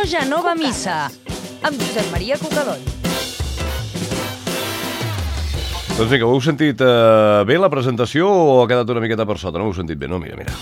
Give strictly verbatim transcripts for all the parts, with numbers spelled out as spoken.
ja no va a missa, amb Josep Maria Cucadón. Doncs vinga, ho heu sentit uh, bé la presentació o ha quedat una miqueta per sota? No ho heu sentit bé, no? Mira, mira.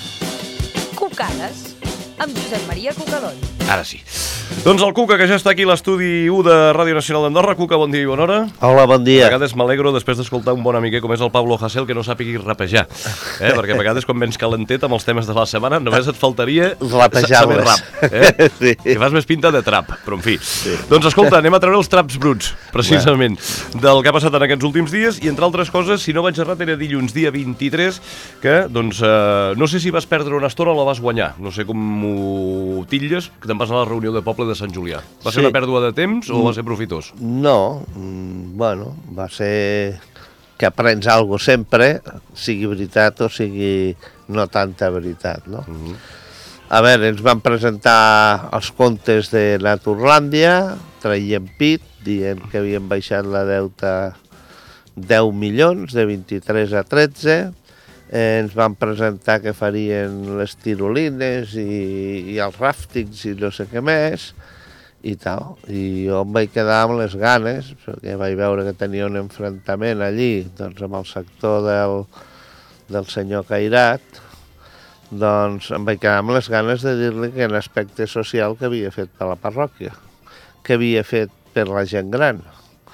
Cucades, amb Josep Maria Cucadón. Ara sí. Doncs el Cuca, que ja està aquí a l'estudi u de Ràdio Nacional d'Andorra. Cuca, bon dia i bona hora. Hola, bon dia. A vegades m'alegro després d'escoltar un bon amiquer com és el Pablo Hasél que no sàpigui rapejar. Eh? Perquè a vegades quan vens calentet amb els temes de la setmana només et faltaria saber rap. Eh? Sí. Que fas més pinta de trap, però en fi. Sí. Doncs escolta, anem a treure els traps bruts, precisament, del que ha passat en aquests últims dies i entre altres coses, si no vaig errat, era dilluns dia vint-i-tres, que doncs eh, no sé si vas perdre una estona o la vas guanyar. No sé com ho titlles, que te'n vas anar a la reunió de poble de Sant Julià. Va ser sí. una pèrdua de temps o va ser profitós? No, mm, bueno, va ser que aprens alguna cosa sempre, sigui veritat o sigui no tanta veritat, no? Mm-hmm. A veure, ens van presentar els comptes de Naturlàndia, traient pit, dient que havien baixat la deuta deu milions, de vint-i-tres a tretze, eh, ens van presentar que farien les tirolines i, i els ràftics i no sé què més, i tal, i jo em vaig quedar amb les ganes, perquè vaig veure que tenia un enfrontament allí, doncs amb el sector del, del senyor Cairat, doncs em vaig quedar amb les ganes de dir-li que en aspecte social que havia fet per la parròquia, que havia fet per la gent gran,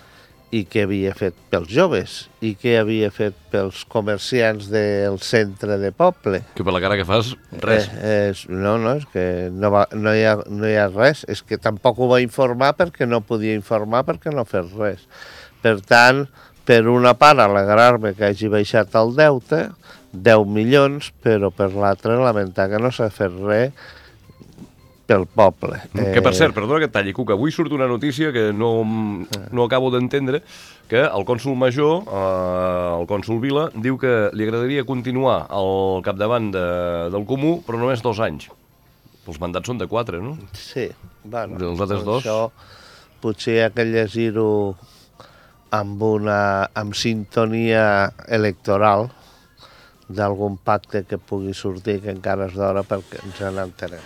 i què havia fet pels joves, i què havia fet pels comerciants del centre de poble. Que per la cara que fas, res. Eh, és, no, no, és que no, va, no, hi ha, no hi ha res. És que tampoc ho va informar perquè no podia informar perquè no fes res. Per tant, per una part, alegrar-me que hagi baixat el deute, deu milions, però per l'altra, lamentar que no s'ha fet res pel poble. Que per cert, perdona que et talli, Cuca, avui surt una notícia que no, no acabo d'entendre, que el cònsol major, eh, el cònsol Vila, diu que li agradaria continuar al capdavant de, del Comú, però només dos anys. Els mandats són de quatre, no? Sí, bueno, els altres dos. Això potser hi ha que llegir-ho amb una amb sintonia electoral d'algun pacte que pugui sortir, que encara és d'hora perquè ens n'entenem.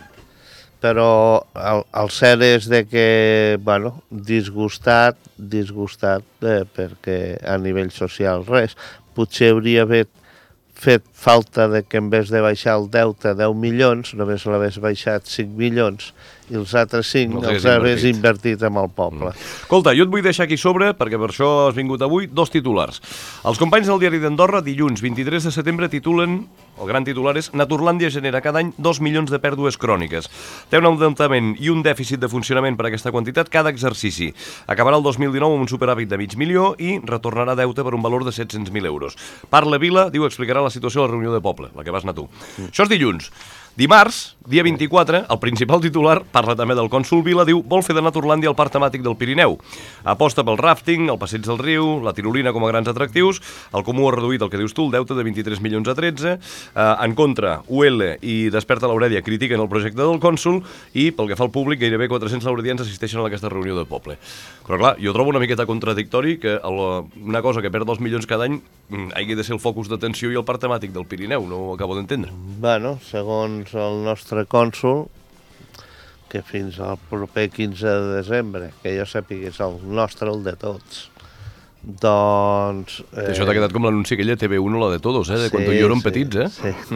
Però el, el cert és de que, bueno, disgustat, disgustat, eh, perquè a nivell social res. Potser hauria fet, fet falta de que en vez de baixar el deute deu milions, només l'hagués baixat cinc milions, i els altres cinc no els hagués invertit amb el poble. Mm. Escolta, jo et vull deixar aquí sobre, perquè per això has vingut avui, dos titulars. Els companys del Diari d'Andorra, dilluns vint-i-tres de setembre, titulen, el gran titular és Naturlàndia genera cada any dos milions de pèrdues cròniques. Té un endeutament i un dèficit de funcionament per aquesta quantitat cada exercici. Acabarà el dos mil dinou amb un superàvit de mig milió i retornarà deute per un valor de set-cents mil euros. Parla Vila, diu, explicarà la situació a la reunió de poble, la que vas anar tu. Mm. Això és dilluns. Dimarts, dia vint-i-quatre, el principal titular, parla també del cònsol Vila, diu vol fer de Naturlàndia el parc temàtic del Pirineu. Aposta pel ràfting, el passeig del riu, la tirolina com a grans atractius, el Comú ha reduït el que dius tu, el deute de vint-i-tres milions a tretze, eh, en contra, U L i Desperta l'Aurèdia critiquen el projecte del cònsol i, pel que fa al públic, gairebé quatre-cents lauredians assisteixen a aquesta reunió de poble. Però clar, jo trobo una miqueta contradictori que el, una cosa que perd dos milions cada any hagi de ser el focus d'atenció i el parc temàtic del Pirineu, no ho acabo d'entendre. Bueno, segons el nostre cònsol, que fins al proper quinze de desembre, que jo sàpiga és el nostre, el de tots, doncs... Eh... Això t'ha quedat com l'anunci aquella T V uno, la de todos, eh? De sí, quan tu i jo érem sí, petits, eh?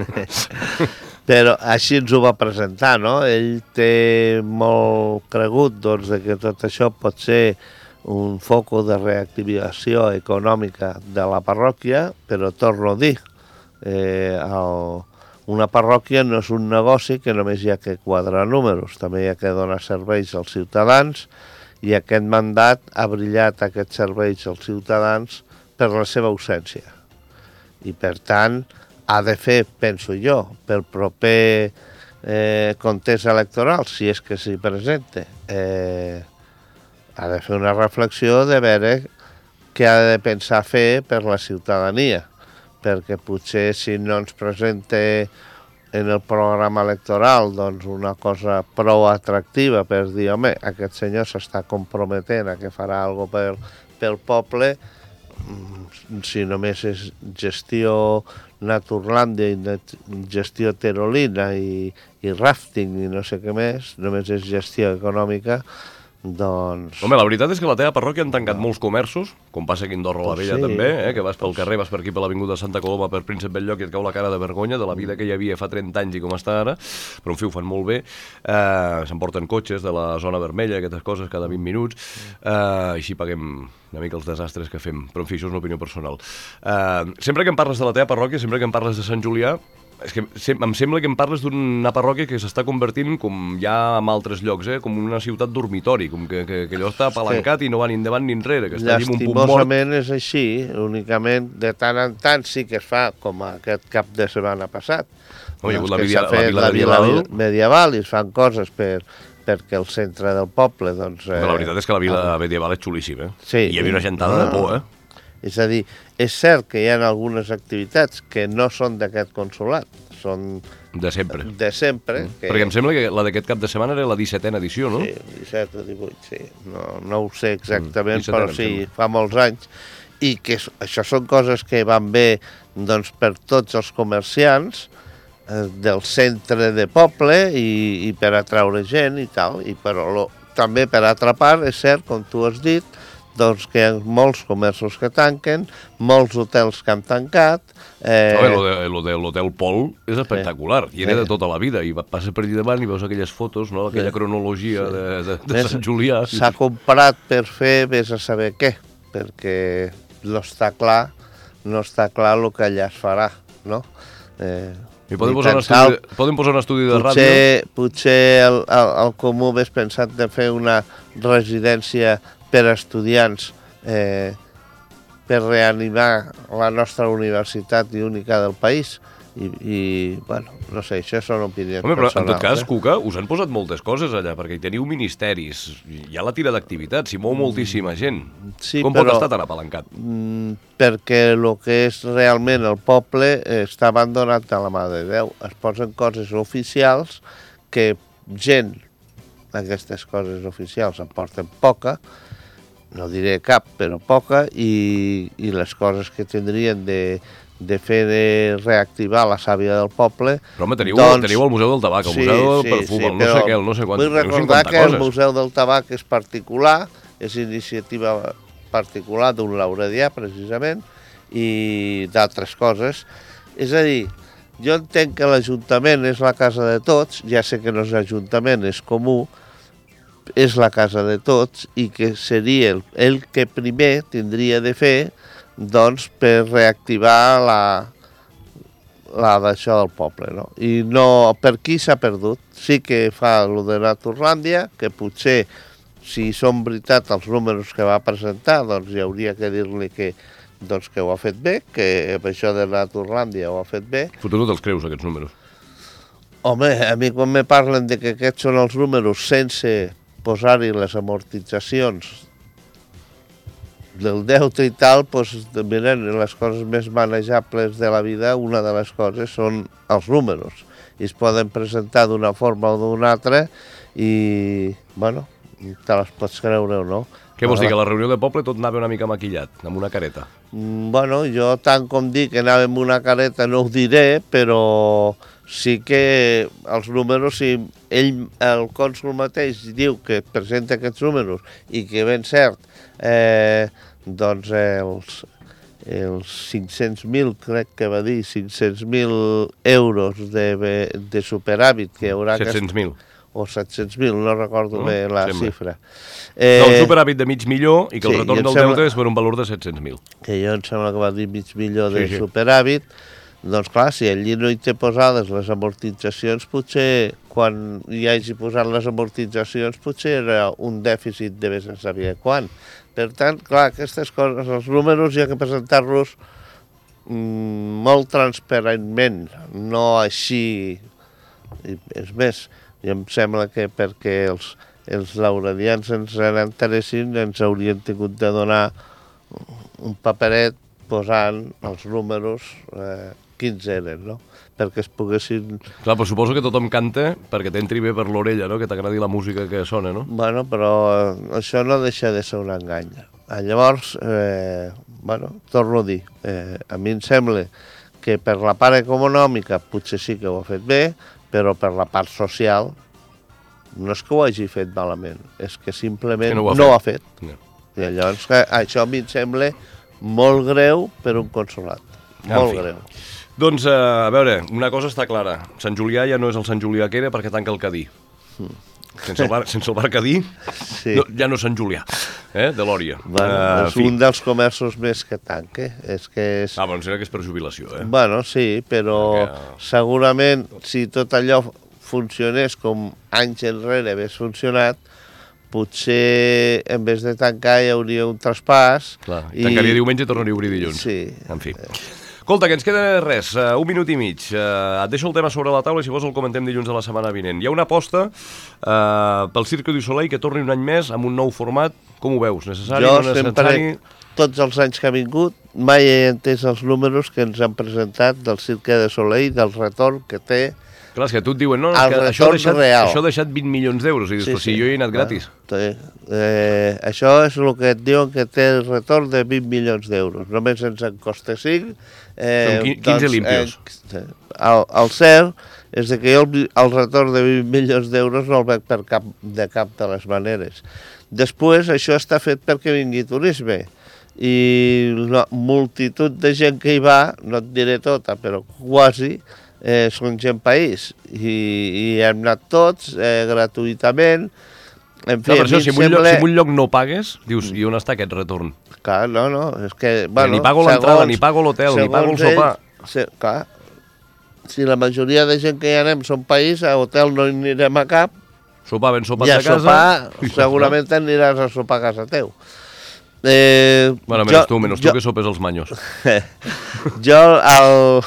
Sí. Però així ens ho va presentar, no? Ell té molt cregut, doncs, de que tot això pot ser un foco de reactivació econòmica de la parròquia, però torno a dir, eh, el... una parròquia no és un negoci que només hi ha que quadrar números, també hi ha que donar serveis als ciutadans i aquest mandat ha brillat aquests serveis als ciutadans per la seva ausència. I per tant ha de fer, penso jo, pel proper eh, contest electoral, si és que s'hi presenta, eh, ha de fer una reflexió de veure què ha de pensar fer per la ciutadania, perquè potser si no ens presenta en el programa electoral doncs una cosa prou atractiva per dir, home, aquest senyor s'està comprometent a que farà alguna cosa per, pel poble, si només és gestió Naturlàndia i nat gestió terolina i, i rafting i no sé què més, només és gestió econòmica, doncs... Home, la veritat és que a la teva parròquia han tancat no. molts comerços, com passa aquí a Andorra la Vella sí, també, eh? que vas pel carrer, vas per aquí per l'avinguda Santa Coloma, per Príncep Belllloc i et cau la cara de vergonya de la vida que hi havia fa trenta anys i com està ara, però en fi, ho fan molt bé. Eh, S'emporten cotxes de la zona vermella, aquestes coses, cada vint minuts, eh, així paguem una mica els desastres que fem, però en fi, això és una opinió personal. Eh, sempre que em parles de la teva parròquia, sempre que em parles de Sant Julià, és que em sembla que em parles d'una parròquia que s'està convertint, com ja en altres llocs, eh, com una ciutat dormitori, com que, que, que allò està apalancat i no va ni endavant ni enrere, que està allà un punt mort. Llàstimosament és així, únicament de tant en tant sí que es fa, com aquest cap de setmana passat. Oh, hi ha hagut la, que vila, fet, la vila la medieval. vila medieval i es fan coses per, perquè el centre del poble, doncs... Eh, la veritat és que la vila ah, medieval és xulíssima, eh? Sí. Hi havia una gentada no, de por, eh? És a dir, és cert que hi ha algunes activitats que no són d'aquest consolat, són... De sempre. De sempre. Mm. Que... Perquè em sembla que la d'aquest cap de setmana era la dissetena edició, no? Sí, disset o divuit, sí. No, no ho sé exactament, mm, però sí, sembla. fa molts anys. I que això són coses que van bé doncs, per tots els comerciants eh, del centre de poble i, i per atraure gent i tal. I però lo, també per altra part, és cert, com tu has dit, doncs que hi ha molts comerços que tanquen, molts hotels que han tancat... Eh... No, lo de l'hotel Pol és espectacular, sí. I era sí. de tota la vida, i passa per allà davant i veus aquelles fotos, no? Aquella sí. cronologia sí. de, de, de Sant Julià. S'ha comprat per fer, vés a saber què, perquè no està clar, no està clar el que allà es farà, no? Eh, I poden posar, estudi, poden posar un estudi de potser, ràdio? Potser el, el, el Comú hagués pensat de fer una residència per a estudiants eh, per reanimar la nostra universitat i única del país i, i bueno, no sé, això són opinions Home, però personals. En tot cas, eh? Cuca, us han posat moltes coses allà, perquè hi teniu ministeris, hi ha la tira d'activitats, s'hi mou moltíssima gent. Sí, Com però, pot estar tan apalancat? Mm, perquè el que és realment el poble està abandonat a la mà de Déu. Es posen coses oficials que gent, aquestes coses oficials en porten poca, no diré cap, però poca, i, i les coses que tindrien de, de fer de reactivar la sàvia del poble... Però home, teniu, doncs, teniu el Museu del Tabac, el sí, Museu del sí, Perfum, sí, el no sé què, el no sé quant... Vull recordar que coses. El Museu del Tabac és particular, és iniciativa particular d'un lauredià, precisament, i d'altres coses. És a dir, jo entenc que l'Ajuntament és la casa de tots, ja sé que no és l'Ajuntament, és comú, és la casa de tots i que seria el, el que primer tindria de fer doncs, per reactivar la, la d'això del poble. No? I no, per qui s'ha perdut? Sí que fa el de Naturlàndia, que potser, si són veritat els números que va presentar, doncs hi hauria que dir-li que, doncs, que ho ha fet bé, que això de Naturlàndia ho ha fet bé. Tu no te'ls creus, aquests números? Home, a mi quan me parlen de que aquests són els números sense posar-hi les amortitzacions del deute i tal, doncs, miren, les coses més manejables de la vida, una de les coses són els números. I es poden presentar d'una forma o d'una altra i, bueno, te les pots creure o no. Què vols dir, que a la reunió de poble tot anava una mica maquillat, amb una careta? Bueno, jo tant com dic que anava amb una careta no ho diré, però sí que els números, si ell, el cònsol mateix, diu que presenta aquests números i que ben cert, eh, doncs els, els cinc-cents mil, crec que va dir, cinc-cents mil euros de, de superàvit que hi haurà... set-cents mil. O set-cents mil, no recordo no, bé la sembla. xifra. Eh, no, un superàvit de mig milió i que el sí, retorn del sembla, deute és per un valor de set-cents mil. Que jo em sembla que va dir mig milió de sí, sí. superàvit. Doncs clar, si allí no hi té posades les amortitzacions, potser quan hi hagi posat les amortitzacions, potser era un dèficit de vés a saber quan. Per tant, clar, aquestes coses, els números hi ha que presentar-los mm, molt transparentment, no així. I, és més, i em sembla que perquè els, els lauredians ens n'interessin ens haurien tingut de donar un paperet posant els números eh, quins eren, no? Perquè es poguessin... Clar, però suposo que tothom canta perquè t'entri bé per l'orella, no? Que t'agradi la música que sona, no? Bueno, però eh, això no deixa de ser un engany. Llavors, eh, bueno, torno a dir, eh, a mi em sembla que per la part econòmica potser sí que ho ha fet bé, però per la part social no és que ho hagi fet malament, és que simplement que no ho ha no fet. ho ha fet. No. I llavors que això a mi em sembla molt greu per un consolat. En Molt fi. greu. Doncs, eh, a veure, una cosa està clara. Sant Julià ja no és el Sant Julià que era perquè tanca el Cadí. Sense el bar, sense el bar Cadí, Sí. no, ja no és Sant Julià, eh, de Lòria. Bueno, Eh, és un dels comerços més que tanque. És que és... Ah, però em sembla que és per jubilació, eh? Bueno, sí, però Perquè- segurament si tot allò funcionés com anys enrere hagués funcionat, potser en vez de tancar hi hauria un traspàs. Clar, i tancaria diumenge i tornaria a obrir dilluns. Sí. En fi. Escolta, que ens queda res, uh, un minut i mig. Uh, et deixo el tema sobre la taula i si vols el comentem dilluns de la setmana vinent. Hi ha una aposta uh, pel Cirque du Soleil que torni un any més amb un nou format. Com ho veus? Necessari, Jo no sempre, necessari? tots els anys que ha vingut, mai he entès els números que ens han presentat del Cirque du Soleil, del retorn que té. Clar, és que a tu et diuen, no, El que això ha, retorn deixat, real. això ha deixat vint milions d'euros. I dius, però si jo hi he anat gratis. Sí. Eh, això és el que et diuen que té el retorn de vint milions d'euros. Només ens en costa cinc. Eh, Són qui- quinze limpios. Eh, el, el cert és de que jo el, el retorn de vint milions d'euros no el veig per cap, de cap de les maneres. Després, això està fet perquè vingui turisme. I la multitud de gent que hi va, no et diré tota, però quasi, eh, són gent país. I, i hem anat tots eh, gratuïtament. En fi, No, per a això, mi si em en un, lloc, sembla... si en un lloc no pagues, dius, i on està aquest retorn? Clar, no, no, és que... Bueno, ni pago l'entrada, ni pago l'hotel, ni pago el sopar. Se, clar, si la majoria de gent que hi anem són país, a hotel no hi anirem a cap, Sopar ben sopat i a de casa. sopar segurament aniràs a sopar a casa teu. Eh, Bueno, menys tu, menys tu que sopes els manyos. jo el,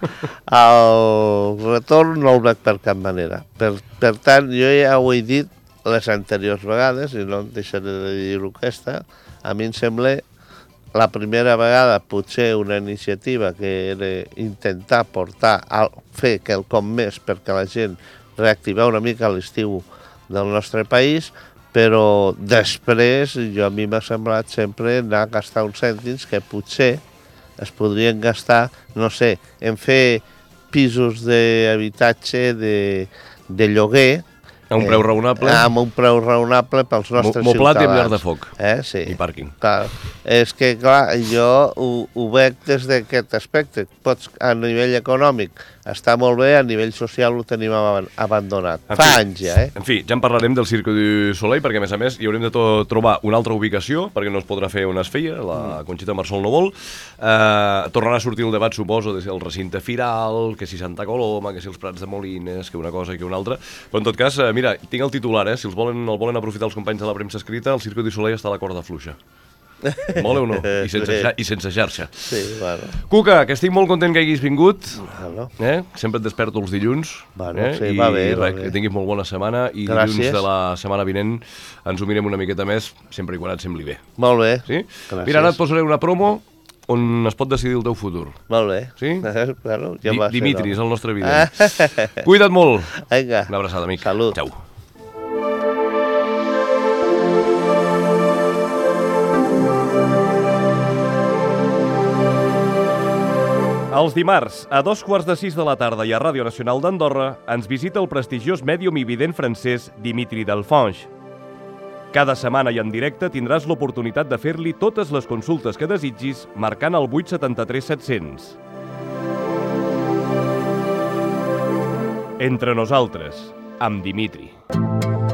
el retorn no el veig per cap manera. Per, per tant, jo ja ho he dit les anteriors vegades, i no em deixaré de dir-ho aquesta, a mi em sembla la primera vegada potser una iniciativa que era intentar portar, a fer quelcom més perquè la gent reactivar una mica l'estiu del nostre país, però després jo a mi m'ha semblat sempre anar a gastar uns cèntims que potser es podrien gastar, no sé, en fer pisos d'habitatge de, de lloguer, A un preu raonable. Eh, amb un preu raonable pels nostres Mo- moblat i amb ciutadans. llar de foc. Eh? Sí. I pàrquing. Clar. És que, clar, jo ho, ho veig des d'aquest aspecte. Pots, a nivell econòmic, està molt bé, a nivell social ho tenim aban- abandonat. En Fa fi, anys ja, eh? En fi, ja en parlarem del Cirque du Soleil, perquè a més a més hi haurem de to- trobar una altra ubicació, perquè no es podrà fer on es feia, la Conxita Marsol no vol. Eh, tornarà a sortir el debat, suposo, de si el recinte firal, que si Santa Coloma, que si els Prats de Molines, que una cosa i que una altra. Però en tot cas, eh, mira, tinc el titular, eh? Si els volen, el volen aprofitar els companys de la premsa escrita, el Cirque du Soleil està a la corda fluixa. Voleu o no? I sense, xa- I sense xarxa. Sí, bueno. Cuca, que estic molt content que hagis vingut. bueno. Eh? Sempre et desperto els dilluns. Bueno, eh? sí, I va bé, va res, bé. que tinguis molt bona setmana i Gràcies. dilluns de la setmana vinent ens ho mirem una miqueta més, sempre i quan et sembli bé. Molt bé. Sí? Gràcies. Mira, ara et posaré una promo on es pot decidir el teu futur. Molt bé. Sí? bueno, ja Di va ser, Dimitri, és no? el nostre vident. Cuida't molt. Vinga. Una abraçada, amic. Salut. Ciao. Els dimarts, a dos quarts de sis de la tarda i a Ràdio Nacional d'Andorra, ens visita el prestigiós mèdium i vident francès Dimitri Delfange. Cada setmana i en directe tindràs l'oportunitat de fer-li totes les consultes que desitgis marcant el vuit setanta tres set cents. Entre nosaltres, amb Dimitri.